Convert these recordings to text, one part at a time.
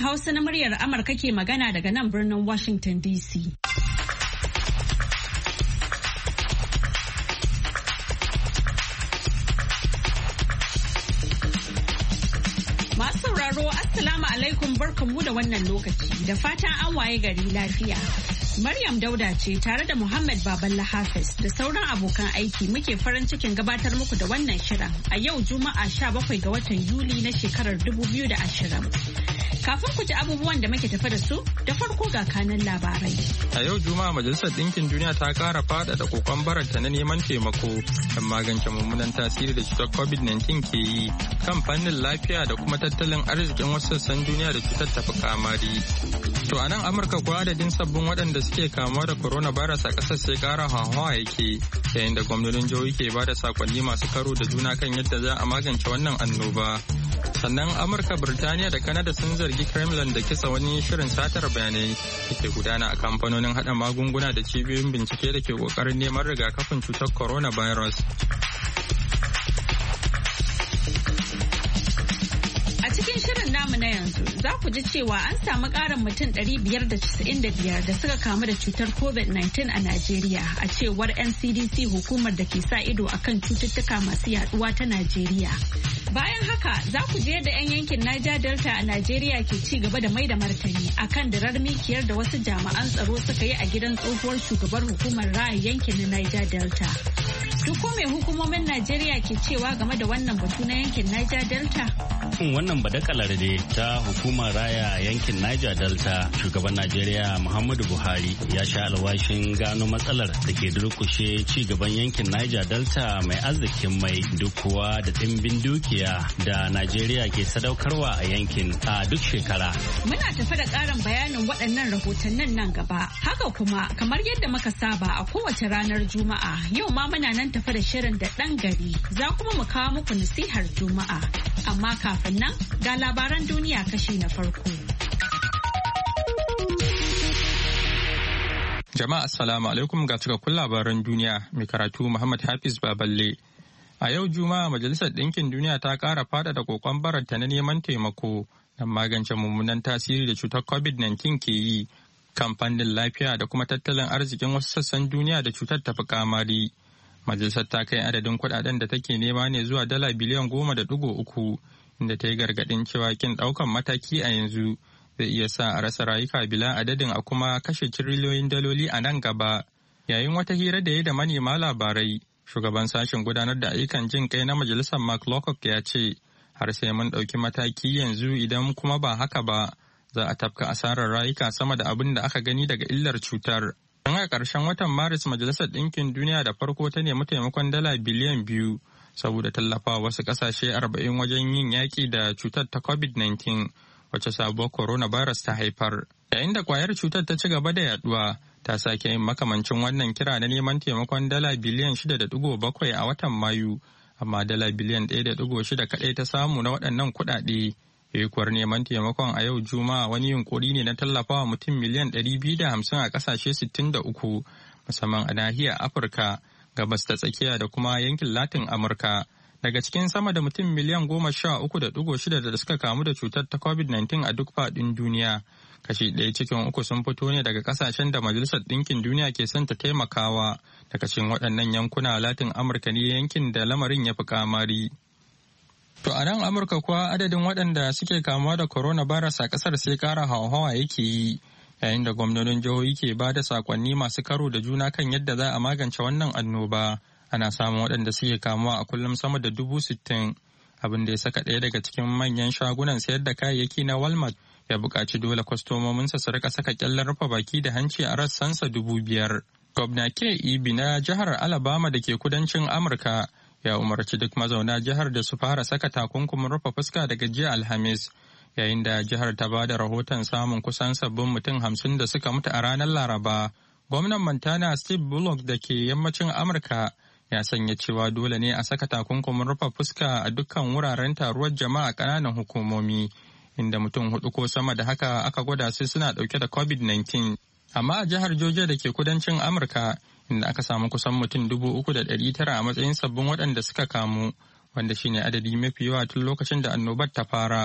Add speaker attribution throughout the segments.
Speaker 1: Hausa na muryar Amurka ke magana daga nan birnin Washington DC. Masu sauraro, Assalamu alaikum, barkanmu da wannan lokaci da fatan an waye gari lafiya. Maryam Dauda ce tare da Muhammad Baballa Hafiz da sauran abokan aiki muke farin cikin gabatar muku da wannan shirin a yau Juma'a 17 ga watan Yuli na shekarar 2020. Kafin ku ji abubuwan da muke tafa da su, da farko ga kanan labarai.
Speaker 2: A yau Juma'a Majalisar Ɗinkin Duniya ta ƙara faɗaɗa kokon baranta na neman taimako don magance mummunan tasiri da cutar COVID-19 ke yi kan fannin lafiya da kuma tattalin arzikin wasu sassan duniya da cutar tafi kamari. To a nan Amurka kuwa adadin sabbin waɗanda suke kamuwa da coronavirus a ƙasar sai ƙara hawa yake, yayin da gwamnonin jihohi ke ba da sakonni masu karo da juna kan yadda za a magance wannan annoba. Sannan Amurka, Birtaniya da Kanada sun zargi Kremlin da kisa wani shirin satar bayanai da ke gudana a kamfanonin haɗa magunguna da cibiyoyin bincike da ke ƙoƙarin neman rigakafin cutar coronavirus.
Speaker 1: A cikin shirin namu na yanzu za ku ji cewa an samu ƙarin mutum 595 da suka kamu da cutar COVID-19 a Najeriya a cewar NCDC, hukumar da ke sa ido akan cututtuka masu yaduwa ta Najeriya. Bayan haka za ku je da 'yan yankin Niger Delta a Najeriya ke ci gaba da mai da martani akan dirar mikiyar da wasu jami'an tsaro suka yi a gidan tsohuwar shugabar hukumar raya yankin na Niger Delta. Duk mai hukumomin Najeriya ke cewa game da wannan batu na yankin Niger Delta?
Speaker 3: Wannan badakalar da ta hukumar raya yankin Niger Delta, shugaban Najeriya Muhammadu Buhari ya sha alwashin gano matsalar da ke durkushe ci gaban yankin Niger Delta mai arzikin mai, duk kuwa da ɗimbin dukiya da Najeriya ke sadaukarwa a yankin a duk shekara.
Speaker 1: Muna tafe da ƙarin bayanin waɗannan rahotannin nan gaba. Haka kuma, kamar yadda muka saba a kowace ranar Juma'a, yau ma muna nan tafe da shirin da ɗan gari. Za kuma mu kawo muku nasihar Juma'a. Amma kafin nan, ga labaran duniya kashi na farko.
Speaker 2: Jama'a assalamu alaikum, ga cikakkun labaran duniya, mai karatu Muhammad Hafiz Baballe. A yau Juma'a Majalisar Ɗinkin Duniya ta ƙara faɗaɗa kokon baranta na neman taimako don magance mummunan tasiri da cutar COVID-19 ke yi kan fannin lafiya da kuma tattalin arzikin wasu sassan duniya da cutar tafi kamari. Majalisar ta kai adadin kuɗaɗen da take nema ne zuwa dala biliyan 10.3, inda ta yi gargaɗin cewa kin ɗaukan mataki a yanzu zai iya sa a rasa rayuka bila adadin a kuma kashe tiriliyoyin daloli a nan gaba. Yayin wata hira da ya da manema labarai, shugaban sashen gudanar da ayyukan jin kai na majalisar Mark Lowcock ya ce, har sai mun ɗauki mataki yanzu, idan kuma ba haka ba, za a tafka asarar rayuka sama da abin da aka gani daga illar cutar. Tun a ƙarshen watan Maris, Majalisar Ɗinkin Duniya da farko ta nemi taimakon dala biliyan 2 saboda tallafa wasu ƙasashe 40 wajen yin yaƙi da cutar ta COVID-19 wacce sabuwar coronavirus ta haifar. Yayin da ƙwayar cutar ta ci gaba da yaduwa, ta sake yin makamancin wannan kira na neman taimakon dala biliyan 6.7 a watan Mayu, amma dala biliyan 1.6 kaɗai ta samu na waɗannan kuɗaɗe. Yekuwar neman taimakon a yau Juma'a wani yunkuri ne na tallafawa mutum miliyan 250 a ƙasashe 63, musamman a nahiyar Afirka, gabas ta tsakiya da kuma yankin Latin Amurka. Daga cikin sama da mutum miliyan 13.6 da suka kamu da cutar ta COVID-19 a duk faɗin duniya, kashi 1 cikin 3 sun fito ne daga kasashen da Majalisar Ɗinkin Duniya ke son ta taimakawa. Daga cikin waɗannan yankuna Latin Amurka ne yankin da lamarin ya fi kamari. To a nan Amurka kuwa adadin waɗanda suke kamuwa da coronavirus a ƙasar sai ƙara hawa yake yi, yayin da gwamnonin jihohi ke ba da sakonni masu karo da juna kan yadda za a magance wannan annoba. Ana samun waɗanda suke kamuwa a kullum sama da 60,000, abin da ya saka ɗaya daga cikin manyan shagunan sayar da kayayyaki na Walmart ya buƙaci dole kwastomominsa su rika saka ƙyallen rufe baki da hanci a rassansa 5,000. Gwamna Kay Ivey na jihar Alabama da ke kudancin Amurka ya umarci duk mazauna jihar da su fara saka takunkumin rufe fuska daga jiya Alhamis, yayin da jihar ta ba da rahoton samun kusan sabbin mutum 50 da suka mutu a ranar Laraba. Gwamnan Montana Steve Bullock da ke yammacin Amurka ya sanya cewa dole ne a saka takunkumin rufe fuska a dukkan wuraren taruwar jama'a ƙananan hukumomi, inda mutum 4 ko sama da haka aka gwada su suna ɗauke da COVID-19. Amma a jihar Georgia da ke kudancin Amurka, inda aka samu kusan mutum 3,900 a matsayin sabbin waɗanda suka kamu, wanda shine adadi mafi yawa tun lokacin da annobar ta fara.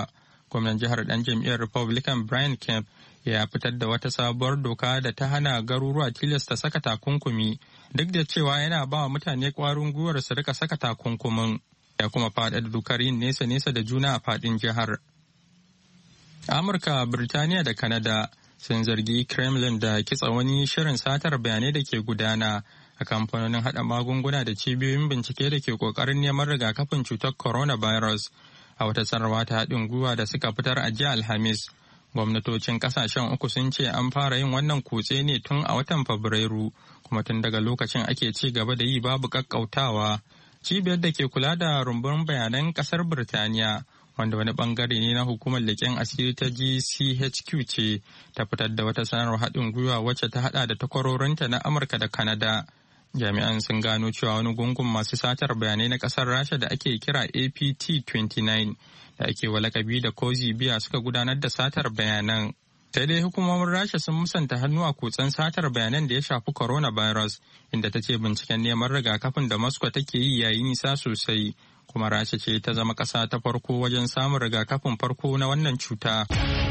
Speaker 2: gwamnan jihar ɗan jam'iyyar Republican Brian Kemp ya fitar da wata sabuwar doka da ta hana garuruwa tilasta saka takunkumi duk da cewa yana ba wa mutane ƙwarin gwiwar su rika saka takunkumin, ya kuma faɗaɗa dokar yin nesa-nesa da juna a faɗin jihar. Amurka, Birtaniya da Kanada sun zargi Kremlin da kitsa wani shirin satar bayanai da ke gudana a kamfanonin haɗa magunguna da cibiyoyin bincike da ke ƙoƙarin neman rigakafin cutar coronavirus. A wata sanarwa ta haɗin gwiwa da suka fitar a jiya Alhamis, gwamnatocin ƙasashen uku sun ce an fara yin wannan kutse ne tun a watan Fabrairu, kuma tun daga lokacin ake ci gaba da yi babu ƙaƙƙautawa. Cibiyar da ke kula da rumbun bayanan ƙasar Birtaniya, wanda wani bangare ne na hukumar leƙen asiri ta GCHQ ce, ta fitar da wata sanarwar haɗin gwiwa wacce ta haɗa da takwarorinta na Amurka da Kanada. Jami'an sun gano cewa wani gungun masu satar bayanai na ƙasar Rasha da ake kira APT-29 da ake wa lakabi da Cozy Bear suka gudanar da satar bayanan. Sai dai hukumomin Rasha sun musanta hannu a kutsen satar bayanan da ya shafi coronavirus, inda ta ce binciken neman rigakafin da Moscow take yi yayi nisa sosai. Kuma Rasha ce ta zama ƙasa ta farko wajen samun rigakafin farko na wannan cuta.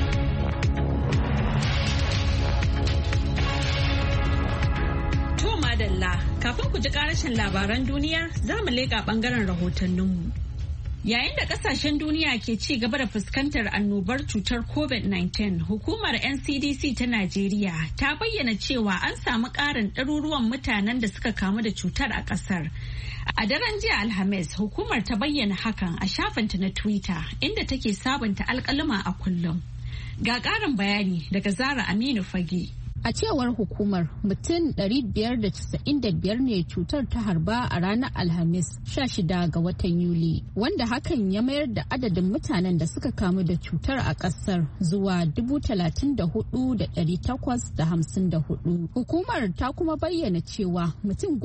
Speaker 1: To madalla, kafin ku ji ƙarashin labaran duniya za mu leƙa ɓangaren rahotanninmu. Yayin da ƙasashen duniya ke ci gaba da fuskantar annobar cutar COVID-19, hukumar NCDC ta Najeriya ta bayyana cewa an samu ƙarin ɗaruruwan mutanen da suka kamu da cutar a ƙasar. A daren jiya Alhamis, hukumar ta bayyana hakan a shafinta na Twitter, inda take sabunta alƙaluma a kullum. Ga ƙarin bayani daga Zara Aminu Fage.
Speaker 4: A cewar hukumar, mutum 595 ne cutar ta harba a ranar Alhamis 16 ga watan Yuli, wanda hakan ya mayar da adadin mutanen da suka kamu da cutar a ƙasar zuwa 34,854. Hukumar ta kuma bayyana cewa mutum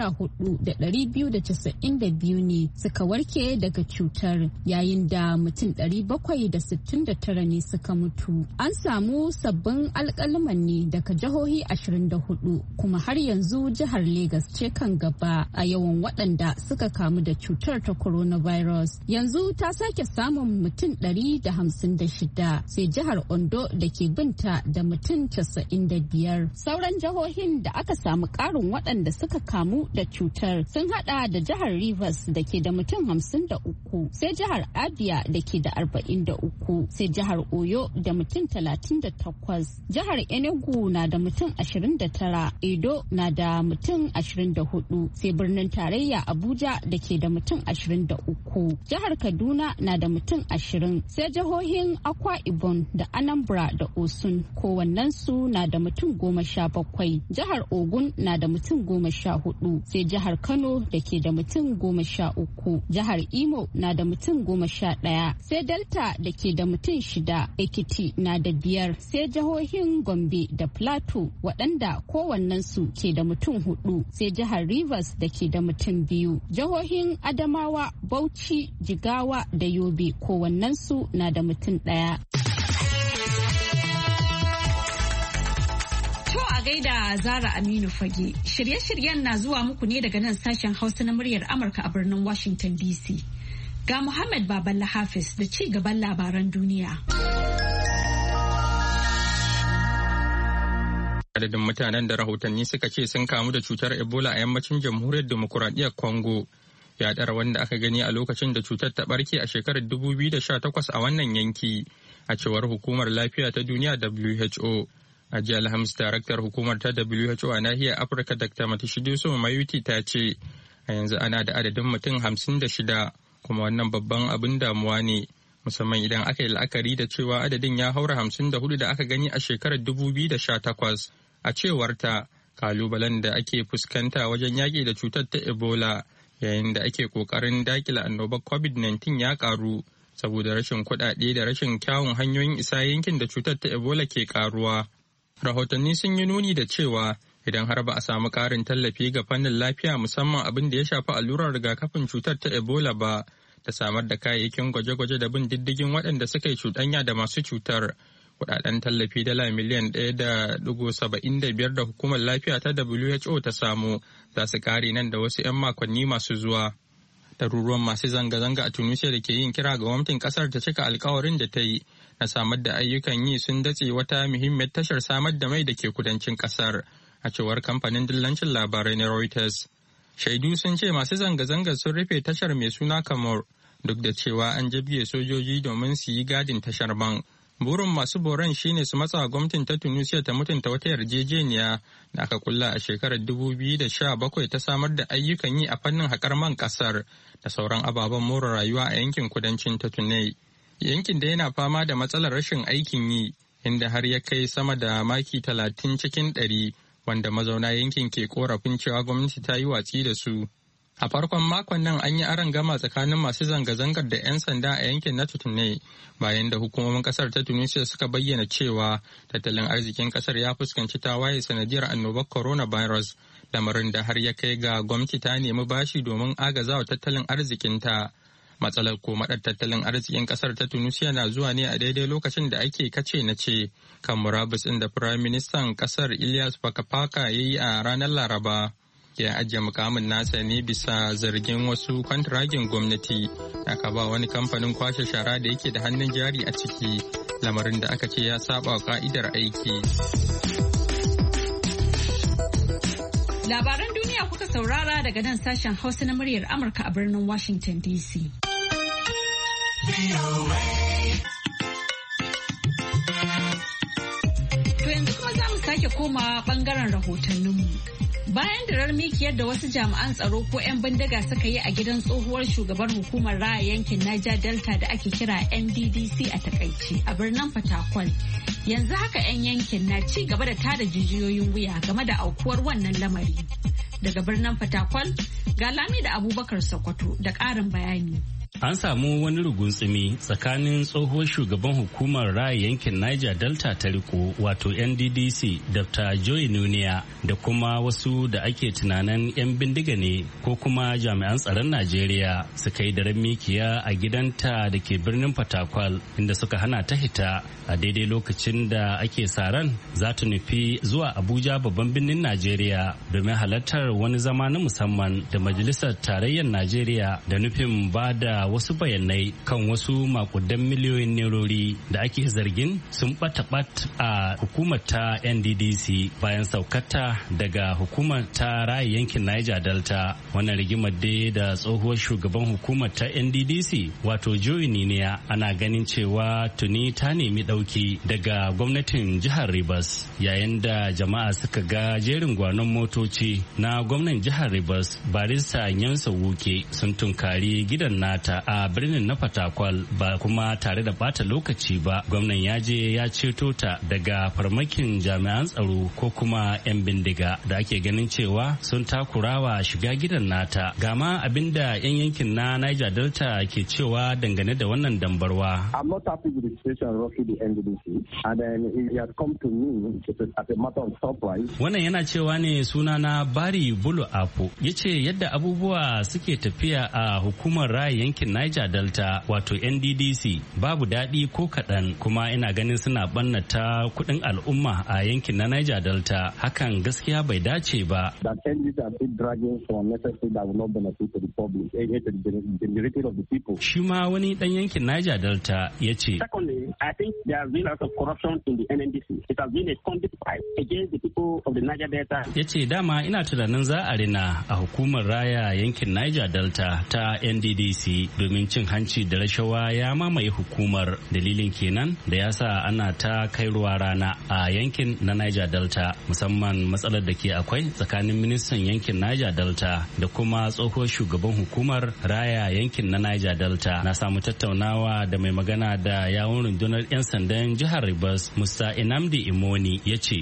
Speaker 4: 14,292 ne suka warke daga cutar, yayin da mutum 769 ne suka mutu. An samu sabbin alƙaluman ne daga jihohi 24, kuma har yanzu jihar Legas ce kan gaba a yawan waɗanda suka kamu da cutar ta coronavirus. Yanzu ta sake samun mutum 156, sai jihar Ondo da ke binta da mutum 95. Sauran jihohin da aka samu ƙarin waɗanda suka kamu da cutar sun hada da jihar Rivers da ke da mutum 53, sai jihar Abia da ke da 43, sai jihar Oyo da mutum 38, jihar Enugu na da mutum 29, Edo na da mutum 24, sai birnin tarayya Abuja da ke da mutum 23, jihar Kaduna na da mutum 20, sai jihohin Akwa Ibom da Anambra da Osun kowannensu na da mutum 17, jihar Ogun na da mutum 14, sai jihar Kano da ke da mutum 13, jihar Imo na da mutum 11, sai Delta da ke da mutum 6, Ekiti na da 5, sai jihohin Gombe da Plateau waɗanda kowannensu ke da mutum 4, sai jihar Rivers da ke da mutum 2, jihohin Adamawa, Bauchi, Jigawa da Yobe kowannensu na da mutum 1.
Speaker 1: Gaida Zara Aminu Fage. Shirye-shiryen na zuwa muku ne daga nan sashen Hausa na muryar Amurka a birnin Washington DC. Ga Muhammad Baballa Hafiz da ci gaban labaran duniya.
Speaker 2: Adadin mutanen da rahotanni suka ce sun kamu da cutar Ebola a yammacin jamhuriyar demokuraɗiyyar Congo ya ɗara wanda aka gani a lokacin da cutar ta ɓarke a shekarar 2018 a wannan yanki, a cewar hukumar lafiya ta duniya WHO. A jiya Alhamis, daraktar hukumar ta WHO a nahiyar Afirka Dr. Matshidiso Moeti ta ce a yanzu ana da adadin mutum 56, kuma wannan babban abin damuwa ne, musamman idan aka yi la'akari da cewa adadin ya haura 54 da aka gani a shekarar 2018. A cewar ta, kalubalen da ake fuskanta wajen yaƙi da cutar ta Ebola yayin da ake ƙoƙarin daƙile annobar COVID-19 ya ƙaru saboda rashin kuɗaɗe da rashin kyawun hanyoyin isa yankin da cutar ta Ebola ke ƙaruwa. Rahotanni sun yi nuni da cewa idan har ba a samu ƙarin tallafi ga fannin lafiya, musamman abin da ya shafi allurar rigakafin cutar ta Ebola ba, da samar da kayayyakin gwaje-gwaje da bin diddigin waɗanda suka yi cuɗanya da masu cutar, kuɗaɗen tallafi dala miliyan 1.75 da hukumar lafiya ta WHO ta samu za su ƙare nan da wasu 'yan makonni masu zuwa. Ɗaruruwan masu zanga-zanga a Tunisia da ke yin kira ga gwamnatin kasar ta cika alkawarin da ta yi na samar da ayyukan yi sun datse wata muhimmiyar tashar samar da mai da ke kudancin kasar, a cewar kamfanin dillancin labarai na Reuters. Shaidu sun ce masu zanga-zangar sun rufe tashar mai suna Kamor duk da cewa an jibge sojoji domin su yi gadin tashar man. Burin masu boron shine su matsa gwamnatin ta Tunisia ta mutunta wata yarjejeniya da aka kulla a shekarar 2017 ta samar da ayyukan yi a fannin haƙar man ƙasar da sauran ababen more rayuwa a yankin kudancin ta Tunai. Yankin da yana fama da matsalar rashin aikin yi, inda har ya kai sama da maki 30 cikin 100 wanda mazauna yankin ke korafin cewa gwamnati ta yi watsi da su. A farkon makon nan an yi arangama tsakanin masu zanga-zangar da 'yan sanda a yankin na Tunai bayan da hukumomin kasar ta Tunisia suka bayyana cewa tattalin arzikin kasar ya fuskanci tawaye sanadiyar annobar coronavirus, lamarin da har ya kai ga gwamnati ta nemi bashi domin agazawa tattalin arzikinta. Matsalar komadar tattalin arzikin kasar ta Tunisia na zuwa ne a daidai lokacin da ake kace na ce kan murabus ɗin da Firayim Ministan kasar Ilyas Fakafaka ya yi a ranar Laraba. Ya ajiye mukamin nasa ne bisa zargin wasu kwantiragin gwamnati aka ba wani kamfanin kwashe shara da yake da hannun jari a ciki, lamarin da aka ce ya saba ka'idar aiki.
Speaker 1: Labaran duniya kuka saurara daga nan sashen Hausa na muryar Amurka a birnin Washington DC. To yanzu kuma za mu sake koma bangaren rahotanninmu. Bayan dirar mikiyar da wasu jami'an tsaro ko 'yan bindiga suka yi a gidan tsohuwar shugabar hukumar raya yankin Niger Delta da ake kira NDDC a takaice a birnin Fatakwal. Yanzu haka 'yan yankin na ci gaba da tada jijiyoyin wuya game da aukuwar wannan lamari. Daga birnin Fatakwal, ga Lami da Abubakar Sokoto da ƙarin bayani.
Speaker 3: An samu wani rugunsumi tsakanin tsohuwar shugaban hukumar raya yankin Niger Delta ta riko wato NDDC Dr. Joy Nuniya da kuma wasu da ake tunanin 'yan bindiga ne ko kuma jami'an tsaron Najeriya suka yi daren mikiya a gidanta da ke birnin Fatakwal inda suka hana ta hita a daidai lokacin da ake saran za ta nufi zuwa Abuja babban birnin Najeriya domin halartar wani zama na musamman da Majalisar Tarayyar Najeriya da nufin ba da wasu bayanai kan wasu makudan miliyoyin nerori da ake zargin sun ɓata a hukumar ta NDDC bayan saukata daga hukumar ta raya yankin Niger Delta. Wannan rigimar dai da tsohuwar shugaban hukumar ta NDDC wato Joy Niniya ana ganin cewa tuni ta nemi ɗauki daga gwamnatin jihar Rivers yayin da jama'a suka ga jerin gwanon motoci na gwamnan jihar Rivers Barista Nyansa Wuke sun tunkari gidan nata a birnin na Fatakwal ba kuma tare da bata lokaci ba. Gwamnan ya je ya ceto ta daga farmakin jami'an tsaro ko kuma 'yan bindiga da ake ganin cewa sun takurawa shiga gidan nata. Gama abinda 'yan yankin na Niger Delta ke cewa dangane da wannan dambarwa.
Speaker 5: I'm not happy with the situation roughly the NDDC and then it has come to me as a matter of surprise.
Speaker 3: Wannan yana cewa ne sunana Bari Bulu Apo yace yadda abubuwa suke tafiya a hukumar raya yankin Niger Delta wato NDDC babu daɗi ko kaɗan kuma ina ganin suna ɓannata kuɗin al'umma a yankin na Niger Delta hakan gaskiya bai dace ba.
Speaker 5: That NDDC are still dragging for necessary that will not benefit to the public, the majority of the people.
Speaker 3: Shi ma wani ɗan yankin Niger Delta ya ce.
Speaker 6: Secondly, I think there has been a lot of corruption in the NNDC. It has been a conduit fight against the people of the Niger Delta.
Speaker 3: Ya ce dama ina tunanin za a rina a hukumar raya yankin Niger Delta ta NDDC domin cin hanci da rashawa ya mamaye hukumar. Dalilin kenan da ya sa ana ta kai ruwa rana a yankin na Niger Delta musamman matsalar da ke akwai tsakanin ministan yankin Niger Delta da kuma tsohuwar shugaban hukumar raya yankin na Niger Delta. Na samu tattaunawa da mai magana da yawun rundunar 'yan sandan jihar Rivers Musa Inamdi Imoni ya ce.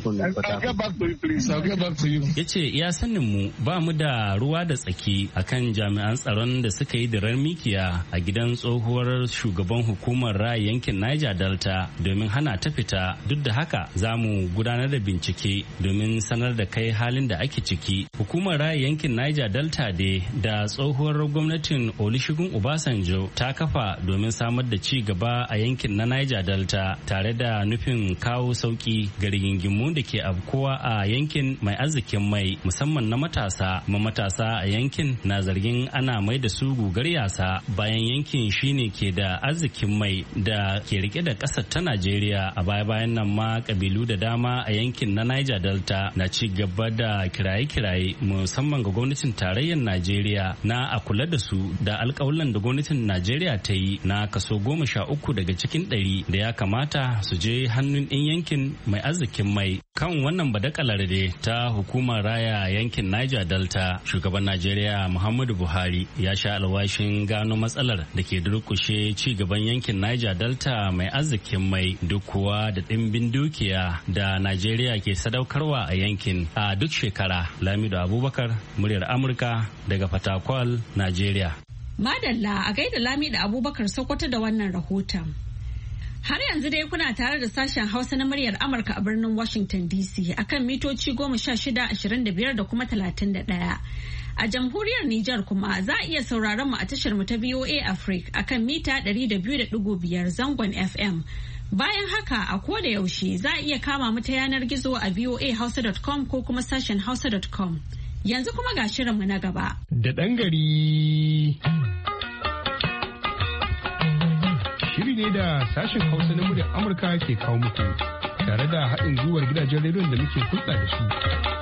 Speaker 3: Ya ce ya sanin mu ba mu da ruwa da tsaki akan jami'an tsaron da suka yi dirar mikiya zagaya a gidan tsohuwar shugaban hukumar raya yankin Niger Delta domin hana ta fita. Duk da haka za mu gudanar da bincike domin sanar da kai halin da ake ciki. Hukumar raya yankin Niger Delta da tsohuwar gwamnatin Olusegun Obasanjo ta kafa domin samar da ci gaba a yankin na Niger Delta tare da nufin kawo sauki ga rigingimu da ke afkuwa a yankin mai arzikin mai musamman na matasa. Matasa a yankin na zargin ana mai da su gugar yasa bayan yankin shine ke da arzikin mai da ke rike da ƙasar ta Najeriya. A baya-bayan nan ma kabilu da dama a yankin na Niger Delta na ci gaba da kiraye-kiraye musamman ga gwamnatin tarayyar Najeriya na a kula da su da alƙawuran da gwamnatin Najeriya ta yi na kaso 13 daga cikin 100 da ya kamata su je hannun ɗin yankin mai arzikin mai. Kan wannan badakalar ta hukumar raya yankin Niger Delta, shugaban Najeriya Muhammadu Buhari ya sha alwashin gano matsalar da ke durkushe ci gaban yankin Niger Delta mai arzikin mai duk kuwa da ɗimbin dukiya da Najeriya ke sadaukarwa a yankin a duk shekara. Lamido Abubakar, muryar Amurka daga Fatakwal, Najeriya.
Speaker 1: Madalla a gaida Lamido Abubakar Sokoto da wannan rahoton. Har yanzu dai kuna tare da sashen Hausa na muryar Amurka a birnin Washington DC akan mitoci 16-25 da kuma 31. A jamhuriyar Nijar kuma za a iya sauraron mu a tashar mu ta VOA Africa akan mita 200.5 zangon FM. Bayan haka a koda yaushe za a iya kama mu ta yanar gizo a voahausa.com ko kuma sashen hausa.com. Yanzu kuma ga shirinmu na gaba.
Speaker 7: Da ɗan gari. Shiri ne da sashen Hausa na muryar Amurka ke kawo muku tare da haɗin gwiwar gidajen rediyon da muke hulɗa da su.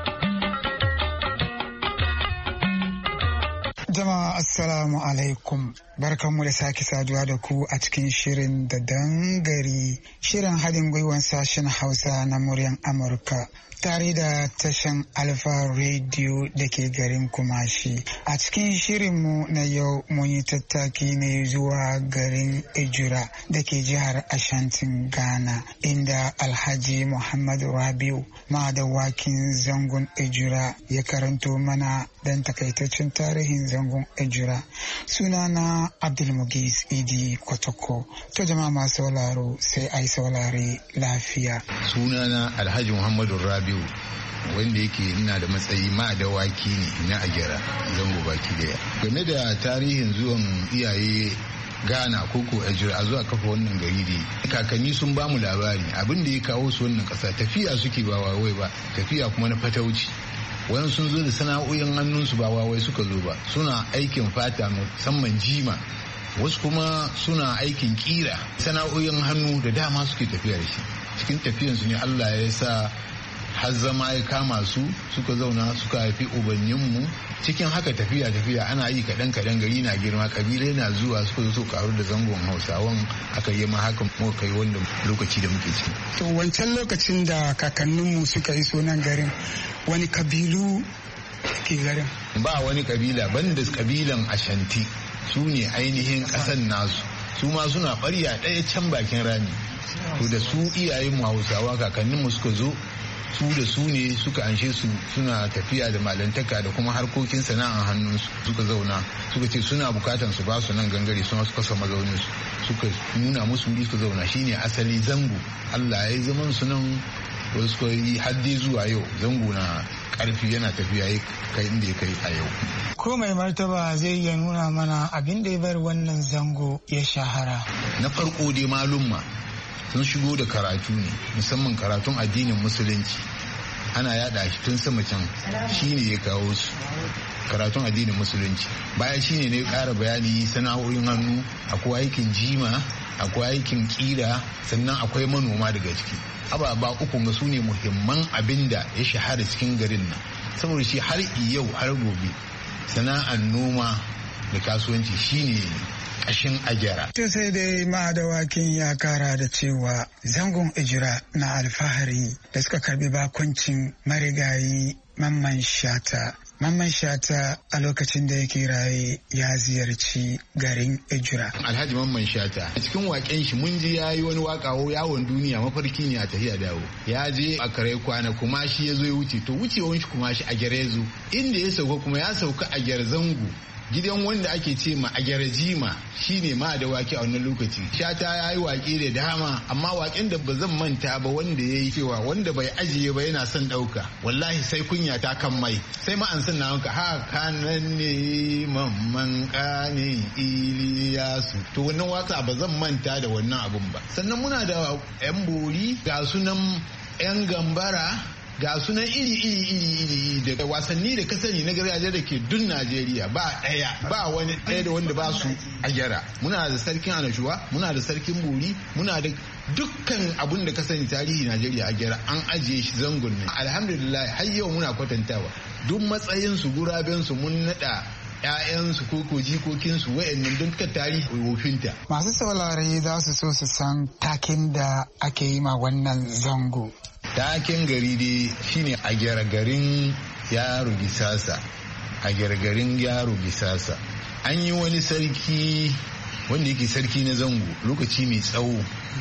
Speaker 8: Jama'a assalamu alaikum, barkanmu da sake saduwa da ku a cikin shirin da dangari, shirin haɗin gwiwar sashen Hausa na muryar Amurka tare da tashan Alfa Radio da ke garin Kumashi. A cikin shirinmu na yau mun yi tattaki ne zuwa garin Ejura da ke jihar Ashantin Ghana, inda Alhaji Muhammadu Rabiu madawakin zangon Ejura ya karanto mana dan takaitaccen tarihin zangon Ejura. Sunana Abdulmugis Idi Kotoko. To jama'a masu sauraro sai ai saurare lafiya.
Speaker 9: Sunana Alhaji Muhammadu Rabiu, wanda yake ina da matsayi ma da waki ne na Agera zango baki daya. Game da tarihin zuwan iyaye Ghana koko Ejura a zuwa kafa wannan gari ne, kakanni sun bamu labari abin da ya kawo su wannan kasa tafiya suke ba wawai ba, tafiya kuma na fatauci. Wani sun zo da sana'o'in hannunsu ba wawai suka zo ba, suna aikin fata musamman jima, wasu kuma suna aikin kira, sana'o'in hannu da dama suke tafiya da shi. Cikin tafiyansu ne Allah ya sa har zama ya kama su, suka zauna suka haifi ubanninmu. Cikin haka tafiya ana yi kaɗan gari na girma, kabilai na zuwa suka zo su karu da zangon Hausawan, aka yi ma haka muka kai wanda lokaci da muke ciki.
Speaker 8: To wancan lokacin da kakanninmu suka iso nan garin, wani kabilu ke garin?
Speaker 9: Ba wani kabila banda kabilan Ashanti, su ne ainihin ƙasan nasu, su ma suna ɓarya ɗaya can bakin rami. To da su iyayenmu Hausawa kakanninmu suka zo, su da su ne suka anshe su, suna tafiya da malantaka da kuma harkokin sana'an hannunsu. Suka zauna suka ce suna bukatan su ba su nan gangare, suna suka sa mazaunin su, suka nuna musu wuri suka zauna, shine asali zango. Allah ya yi zaman su nan, wasu suka yi haddi zuwa yau zango na karfi yana tafiya ya kai inda ya kai a yau.
Speaker 8: Ko mai martaba zai iya nuna mana abin da ya bar wannan zango ya shahara?
Speaker 9: Na farko dai malumma sun shigo da karatu ne, musamman karatun addinin musulunci, ana yada shi tun sama can, shine ya kawo su karatun addinin musulunci. Baya shine ne ƙara bayani sana'o'in hannu, akwai aikin jima, akwai aikin kira, sannan akwai manoma daga ciki. Ababa uku ga su ne muhimman abin da ya shahara cikin garin nan, saboda shi har yau har gobe sana'an noma da kasuwanci shine ƙashin Agera.
Speaker 8: To sai dai ma'adawakin ya kara da cewa zangon Ejura na alfahari da suka karbi bakuncin marigayi Mamman Shata. Mamman Shata a lokacin da yake raye ya ziyarci garin Ejura.
Speaker 9: Alhaji Mamman Shata a cikin waken shi mun ji ya yi wani waka yawon duniya, mafarki ne a tafiya dawo. Ya je a kare kwana kuma shi ya zo ya wuce, to wucewan shi kuma shi a Gere zo, inda ya sauka kuma ya sauka a Gere zango gidan wanda ake ce ma Agyarjima shine ma da wake a wannan lokaci. Shata ya yi waƙe da dama amma waƙen da ba zan manta ba wanda ya yi cewa wanda bai ajiye ba yana son ɗauka wallahi sai kunya ta kan mai sai ma an san na wanka haka nan ne mamman ƙanin Iliyasu. To wannan waka ba zan manta da wannan abun ba. Sannan muna da 'yan bori ga sunan 'yan gambara ga sunan iri da wasanni da kasani na gargajiya da ke dun Najeriya ba wani ɗaya da wanda ba su a gyara. Muna da sarkin Anashuwa, muna da sarkin Bori, muna da dukkan abun da kasani tarihi Najeriya a gyara an ajiye shi zangon ne. Alhamdulillah har yau muna kwatantawa duk matsayin su guraben su mun nada ‘ya'yansu ko jikokinsu wa'annan don ka tarihi wofinta.
Speaker 8: Masu saurare za su so su san takin da ake yi ma wannan zango.
Speaker 9: Takin gari dai shine a gyara garin yaro gisasa. A gyara garin yaro gisasa. An yi wani sarki wanda yake sarki na zango lokaci mai tsawo.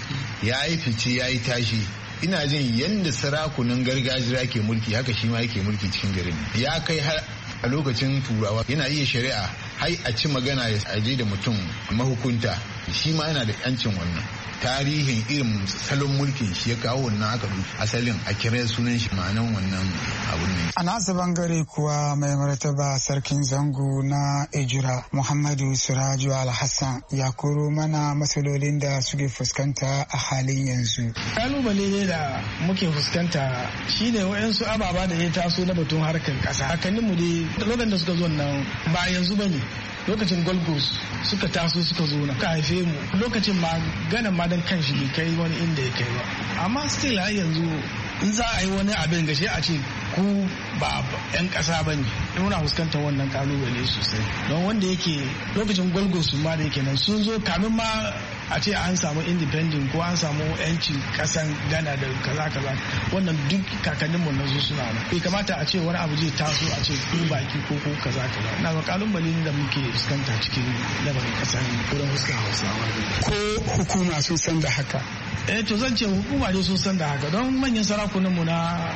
Speaker 9: Ya yi fice ya yi tashi. Ina jin yadda sarakunan gargajiya ke mulki haka shi ma yake mulki cikin garin. Ya kai har a lokacin turawa yana iya shari'a hai a ci magana ya aje da mutum mahukunta shi ma yana da yancin wannan. Tarihin irin salon mulkin shi ya kawo wannan aka asalin a kira sunan shi ma'anan wannan abun ne.
Speaker 8: A nasa bangare kuwa mai martaba sarkin zango na Ejura Muhammadu Suraju Alhassan ya koro mana matsalolin da suke fuskanta a halin yanzu.
Speaker 10: Kalubale ne da muke fuskanta shine wayansu ababa da ya taso na batun harkar kasa. Hakanninmu dai lokacin da suka zo nan ba yanzu bane. Lokacin Gold Coast suka taso suka zo na ka haife mu lokacin ma ganin ma dan kanshi bai kai wani inda ya kai ba amma still har yanzu in za a yi wani abin gashi a ce ku ba 'yan ƙasa ba ne muna fuskantar wannan kalubale sosai don wanda yake lokacin Gold Coast ma da yake nan sun zo kamin ma a ce an samu independent ko an samu yancin kasan Ghana da kaza wannan duk kakannin mu na zo suna nan bai kamata a ce wani abu zai taso a ce ku baki ko kaza na ga kalubale da muke fuskanta cikin labarin kasan wurin fuskar Hausawa
Speaker 8: ko hukuma sun san da haka
Speaker 10: to zan ce hukuma dai sun san da haka don manyan sarakunan mu na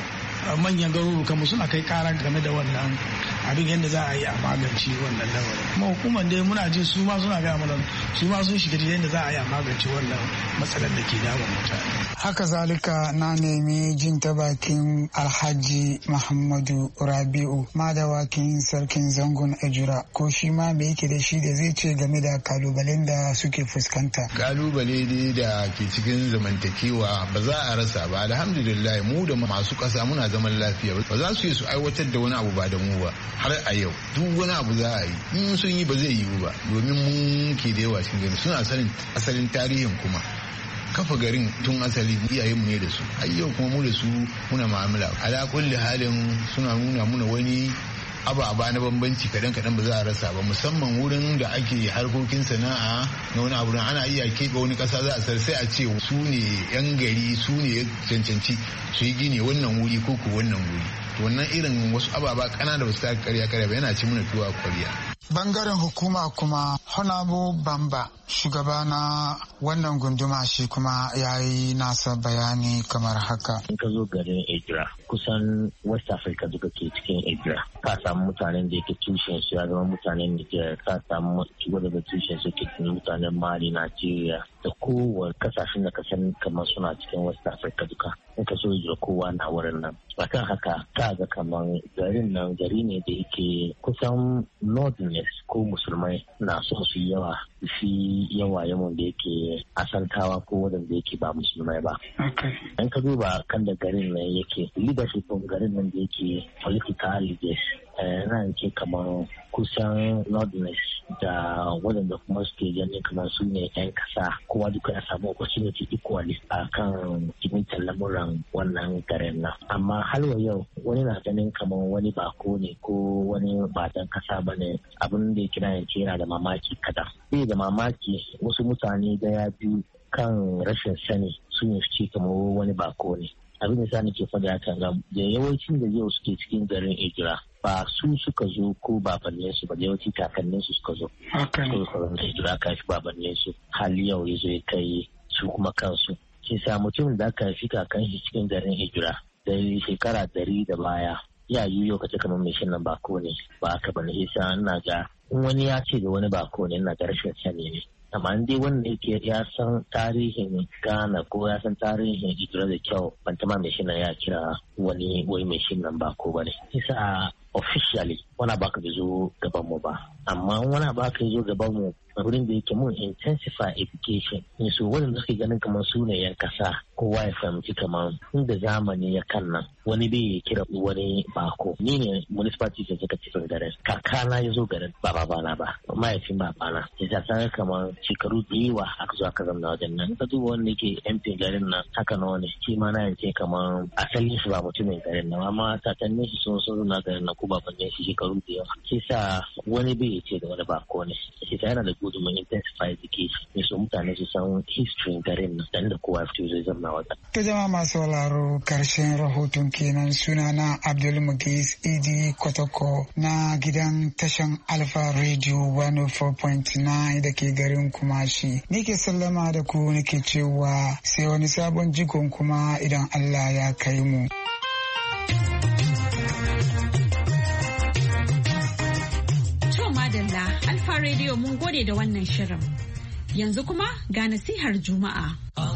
Speaker 10: manyan garurukan mu suna kai kara game da wannan abin yadda za a yi a magance wannan lamarin kuma hukumar dai muna jin su ma suna gaya mana su ma sun shiga yadda za a yi a magance wannan matsalar da ke damun mutane.
Speaker 8: Haka zalika na nemi jin ta bakin Alhaji Muhammadu Rabi'u madawakin sarkin zangon Ejura ko shi ma me yake da shi da zai ce game da kalubalen da suke fuskanta.
Speaker 9: Kalubale dai da ke cikin zamantakewa ba za a rasa ba alhamdulillah mu da masu kasa muna zaman lafiya ba za su yi su aiwatar da wani abu ba da mu ba har a yau duk wani abu za a yi in sun yi ba zai yiwu ba domin mun ke da yawa cikin gari suna sanin asalin tarihin kuma kafa garin tun asali iyayenmu ne da su a yau kuma mu da su muna mu'amala ala kulli halin suna nuna muna wani ababa na bambanci kadan ba za a rasa ba musamman wurin da ake harkokin sana'a na wani abu ana iya keɓe wani ƙasa za a sai a ce su ne yan gari su ne cancanci su yi gini wannan wuri ko wannan wuri wannan irin wasu ababa ƙana da wasu karya ba yana ci muna tuwa kwariya.
Speaker 8: Bangaren hukuma kuma Honorable Bamba shugaba na wannan gunduma shi kuma ya yi nasa bayani kamar haka.
Speaker 11: In ka zo garin Ejira kusan West Africa duka ke cikin Ejira ka samu mutanen da yake tushen su ya zama mutanen Nigeria ka samu shigo daga tushen su ke mutanen Mali, Nigeria da kowane kasashen da ka san kamar suna cikin West Africa duka. In ka so Ejira kowa na wurin nan. Akan haka ka ga kamar garin nan gari ne da yake kusan Northern ko musulmai na son su yawa fi yawa yawan da yake asantawa ko wadanda yake ba musulmai ba. In ka duba kan da garin nan yake leadership garin nan da yake political leaders yana yake kamar kusan Northerners da wadanda kuma suke ganin kamar su ne 'yan kasa kowa duka ya samu opportunity equally a kan jimitar lamuran wannan garin nan. Amma har yau wani na ganin kamar wani bako ne ko wani ba dan kasa ba ne abin da ya kira yanke yana da mamaki kada. Bai da mamaki wasu mutane daya biyu kan rashin sani sun yi kamar wani bako ne. Abin da sani ke faɗi hakan ga da yawancin da yau suke cikin garin Ejira ba su suka zo ko babannin su ba yawanci kakannin su suka zo. Ejira ka fi babannin su hali yau ya zo ya kai su kuma kansu. Shi sa mutum da aka fi kakan shi cikin garin Ejira da shekara 100 da baya ya yi yau kace kamar mai shin nan bako ne ba haka bane isa ina ga wani ya ce da wani bako ne na da rashin sani ne. Amma dai wanda yake ya san tarihin Ghana ko ya san tarihin Idris da kyau, ban tama mai shi ya kira wani wai mai shi nan bako ba ne. Isa officially wani baka bai zo gaban mu ba, amma wani baka zo gaban mu wurin da yake mun intensify education ne. So wanda suke ganin kamar su ne yan kasa, kowa ya fahimci kamar inda zamani ya kan nan wani bai kira wani bako. Ni ne municipality da suka cikin garin, kakana ya zo garin ba babana ba, mahaifin babana ya sa kamar shekaru da yawa aka zo aka zama wajen nan. Ka duba wanda yake MP garin nan haka nawa ne, shi ma na yace kamar asalin shi ba mutumin garin nan, amma tatannin shi sun na garin nan ko babannin shi shekaru da yawa. Shi sa wani bai ce da wani bako ne. Shi sa yana da gudunmin intensify education ne, so mutane su san history garin nan dan da kowa fito zai zama wata.
Speaker 8: To jama'a masu sauraro, karshen rahoton kenan. Sunana Abdul Mugis Idi Kotoko na gidan tashan Alpha Radio 104.9 da ke garin Kumashi. Ni ke sallama da ku nake cewa sai wani sabon jigon kuma idan Allah ya kai mu.
Speaker 1: Alfa Radio mun gode da wannan shirin. Yanzu kuma ga nasihar Juma'a.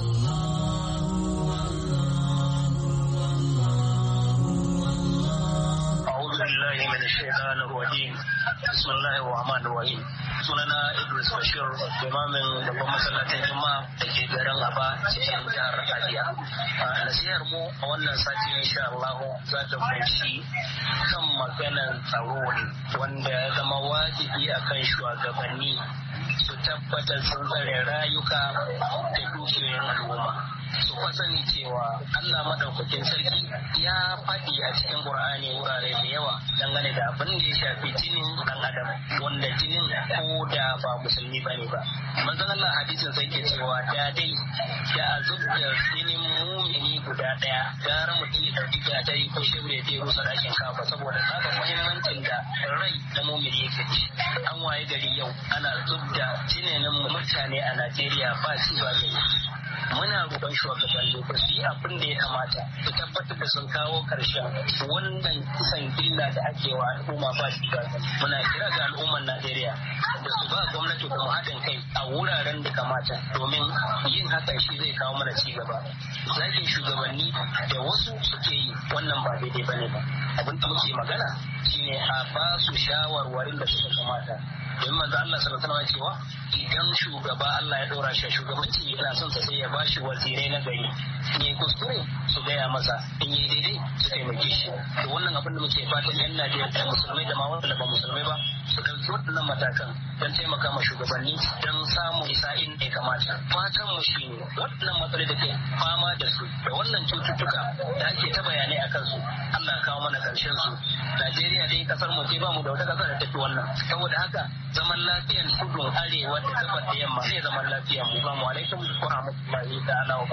Speaker 12: Sunana Idris Bashir, imamin babban masallacin Juma'a da ke garin Aba cikin jihar Hadiya. Nasihar mu a wannan sati insha Allah za ta kunshi kan maganar tsaro ne, wanda ya zama wajibi akan shugabanni su tabbatar sun tsare rayuka da dukiyoyin al'umma. Su sani cewa Allah madaukakin sarki ya faɗi a cikin Qur'ani wurare da yawa dangane da abin da ya shafi jinin dan adam, wanda jinin ko da ba musulmi bane ba. Manzon Allah hadisin sai ke cewa da dai da azub da jinin mumini guda daya gara mutum ya dauki gatari ko shebre ya rusa dakin kafa, saboda haka muhimmancin da rai da mumini yake ci. An waye gari yau ana zubda jinin mutane a Najeriya ba shi ba ne. Muna roƙon shugabanni ba su yi abin da ya kamata su tabbatar da sun kawo ƙarshen wannan kisan gilla da ake wa al'umma ba shi ba. Muna kira ga al'ummar Najeriya da su ba gwamnati kuma haɗin kai a wuraren da kamata, domin yin hakan shi zai kawo mana ci gaba. Zagin shugabanni da wasu suke yi wannan ba daidai bane ba. Abin da muke magana shine a ba su shawarwarin da suka kamata. Domin manzo Allah sallallahu alaihi wasallam cewa idan shugaba Allah ya dora shi shugabanci yana son sa sai ya bashi wazirai na gari, in yi kuskure su gaya masa, in yi daidai su taimake shi. To wannan abin da muke fatan yan Najeriya da musulmai da ma wanda ba musulmai ba su ɗauki waɗannan matakan don taimaka ma shugabanni don samun isa'in da ya kamata. Fatan mu shine waɗannan matsaloli da ke fama da su da wannan cututtuka da ake ta bayanai a kansu, Allah ya kawo mana ƙarshen su. Najeriya dai kasar mu ce ba mu da wata ƙasa da tafi wannan. Saboda haka zaman lafiyan kudu arewa da gabar da yamma zai zaman lafiyan mu. Assalamu alaikum wa rahmatullahi ta'ala wa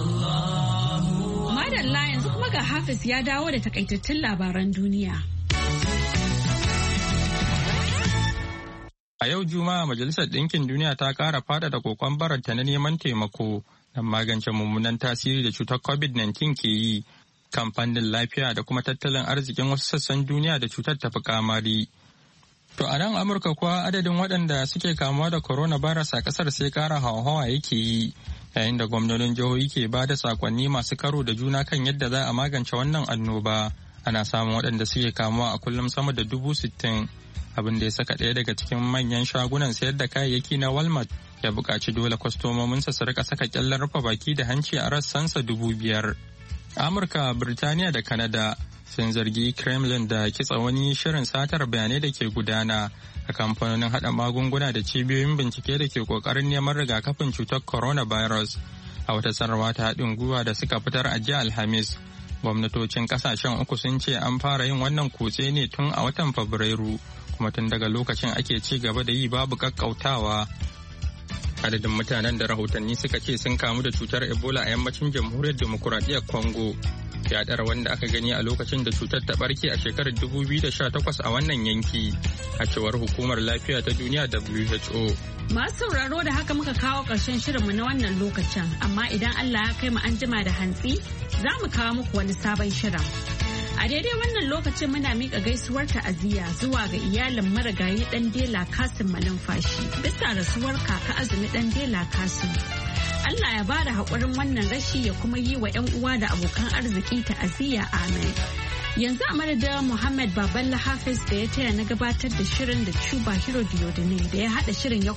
Speaker 12: barakatuh.
Speaker 1: Madalla, yanzu kuma ga Hafiz ya dawo da takaitattun labaran duniya.
Speaker 2: A yau Juma'a Majalisar Ɗinkin Duniya ta ƙara faɗaɗa kokon baranta na neman taimako don magance mummunan tasiri da cutar COVID-19 ke yi kan fannin lafiya da kuma tattalin arzikin wasu sassan duniya da cutar tafi kamari. To a nan Amurka kuwa adadin waɗanda suke kamuwa da coronavirus a ƙasar sai ƙara hawa yake yi, yayin da gwamnonin jihohi ke ba da sakonni masu karo da juna kan yadda za a magance wannan annoba. Ana samun waɗanda suke kamuwa a kullum sama da 60,000, abin da ya saka ɗaya daga cikin manyan shagunan sayar da kayayyaki na Walmart ya buƙaci dole kwastomominsa su rika saka ƙyallar rufe baki da hanci a rassansa 5,000. Amurka, Birtaniya da Kanada sun zargi Kremlin da kitsa wani shirin satar bayanai da ke gudana a kamfanonin haɗa magunguna da cibiyoyin bincike da ke ƙoƙarin neman rigakafin cutar coronavirus. A wata sanarwa ta haɗin gwiwa da suka fitar a jiya Alhamis, gwamnatocin ƙasashen uku sun ce an fara yin wannan kutse ne tun a watan Fabrairu, kuma tun daga lokacin ake ci gaba da yi babu ƙaƙƙautawa. Adadin mutanen da rahotanni suka ce sun kamu da cutar Ebola a yammacin jamhuriyar demokuraɗiyyar Congo ya ɗara wanda aka gani a lokacin da cutar ta ɓarke a shekarar 2018 a wannan yanki, a cewar hukumar lafiya ta duniya WHO.
Speaker 1: Masu sauraro da haka muka kawo ƙarshen shirinmu na wannan lokacin, amma idan Allah ya kai mu an jima da hantsi za mu kawo muku wani sabon shirin. A daidai wannan lokacin muna miƙa gaisuwar ta'aziyya zuwa ga iyalin marigayi ɗan Dela Kasim Malumfashi bisa rasuwar kaka Azumi ɗan Dela Kasim. Allah ya bada haƙurin wannan rashi ya kuma yi wa 'yan uwa da abokan arziki ta'aziyya amin. Yanzu a madadin Muhammad Baballa Hafiz da ya taya na gabatar da shirin da Cuba Hero Diodone da ya haɗa shirin ya